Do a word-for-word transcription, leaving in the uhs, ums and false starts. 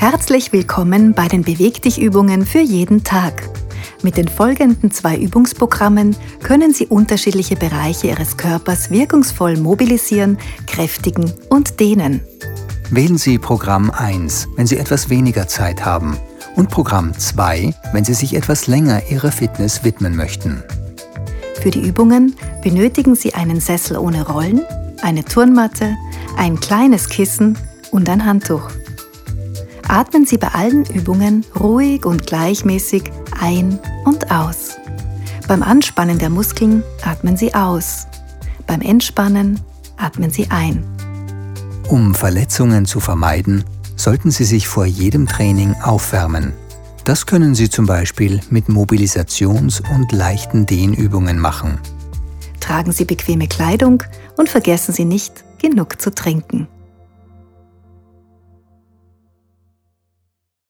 Herzlich willkommen bei den Beweg-dich-Übungen für jeden Tag. Mit den folgenden zwei Übungsprogrammen können Sie unterschiedliche Bereiche Ihres Körpers wirkungsvoll mobilisieren, kräftigen und dehnen. Wählen Sie Programm eins, wenn Sie etwas weniger Zeit haben, und Programm zwei, wenn Sie sich etwas länger Ihrer Fitness widmen möchten. Für die Übungen benötigen Sie einen Sessel ohne Rollen, eine Turnmatte, ein kleines Kissen und ein Handtuch. Atmen Sie bei allen Übungen ruhig und gleichmäßig ein und aus. Beim Anspannen der Muskeln atmen Sie aus. Beim Entspannen atmen Sie ein. Um Verletzungen zu vermeiden, sollten Sie sich vor jedem Training aufwärmen. Das können Sie zum Beispiel mit Mobilisations- und leichten Dehnübungen machen. Tragen Sie bequeme Kleidung und vergessen Sie nicht, genug zu trinken.